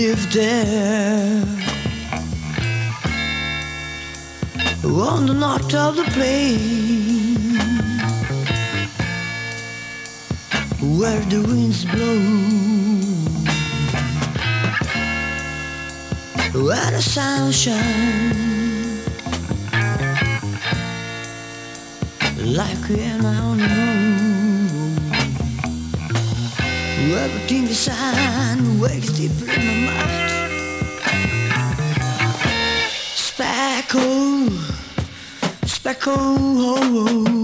live there on the north of the plain, where the winds blow, where the sun shines like an on the moon. Everything the sun wakes deep in my mind. Speckle, speckle.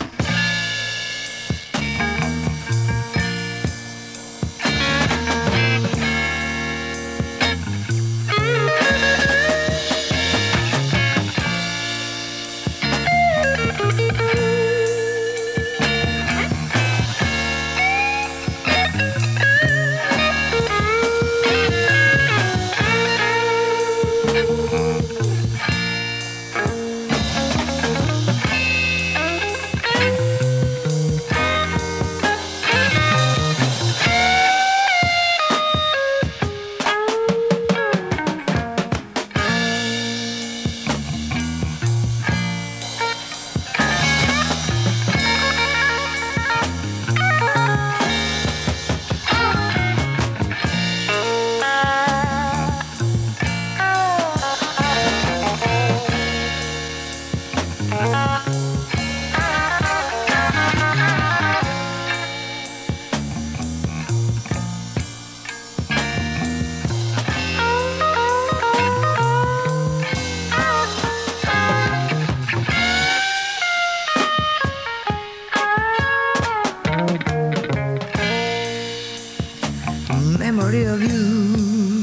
Memory of you,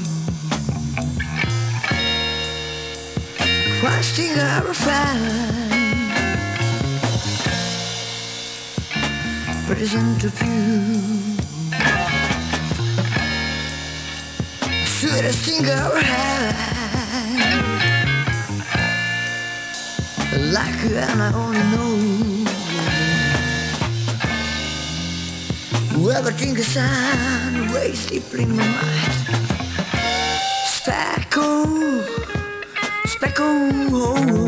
first thing I ever found, present of you, sweetest thing I ever had, like you and I only know. Everything is sun wakes deep in my mind. Speckle, speckle.